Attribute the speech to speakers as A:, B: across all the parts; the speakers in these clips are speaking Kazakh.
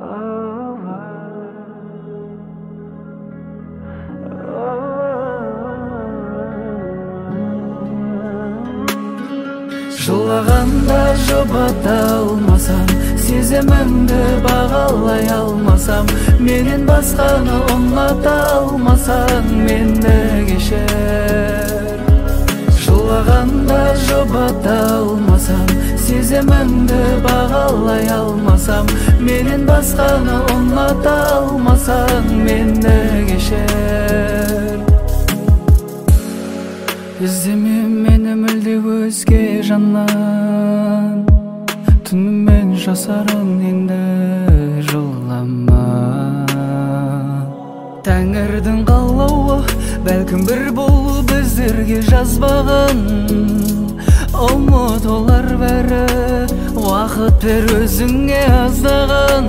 A: Жылағанда жұбата алмасам, сезімімді бағалай алмасам, менен басқаны ұната алмасаң, мені кешір. Жылағанда жұбата алмасам, сезімімді бағалай алмасам, менен басқаны ұната алмасаң, мені кешір. Іздеме мені мүлде өзге жаннан, түнімен жасарың енді жылама. Тәңірдің қалауы бәлкім бір болу біздерге жазбаған, ұмыт олар бәрі, уақыт бер өзіңе аздаған.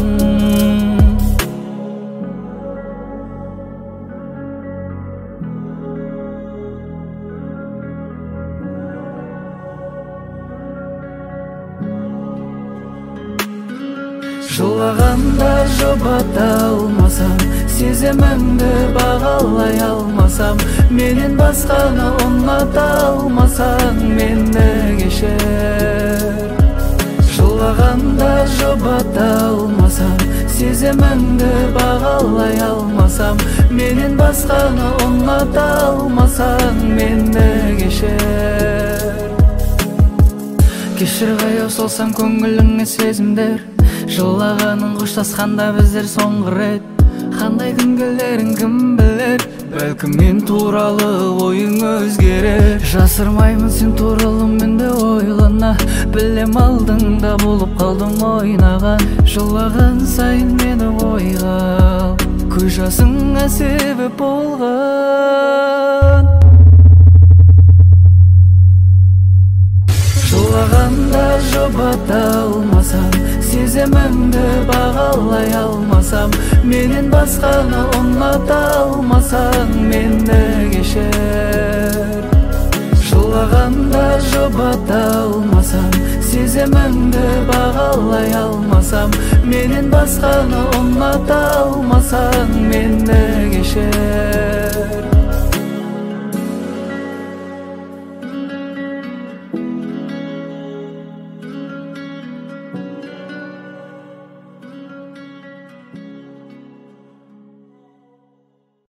A: Жылағанда жұбата алмасам, сезімімді бағалай алмасам, менен басқаны ұната алмасаң, мені кешір. Жылағанда жұбата алмасам, сезімімді бағалай алмасам, менен басқаны ұната алмасаң, мені кешір. Кешір қаяу солсам көңіліңе сезімдер, жылағаның қоштасқанда біздер соңғы рет. Қандай күн келерін кім білер, бәлкім мен туралы ойың өзгерер. Жасырмаймын сен туралы менде ойлана, білем алдыңда болып қалдың ойнаған. Жылаған сайын мені ойға ал, көз жасыңа себеп болған. Жылағанда жұбата алмасам, сезімімді бағалай алмасам, менен басқаны ұната алмасаң, мені кешір. Жылағанда жұбата алмасам, сезімімді бағалай алмасам, менен басқаны ұната алмасаң, мені кешір.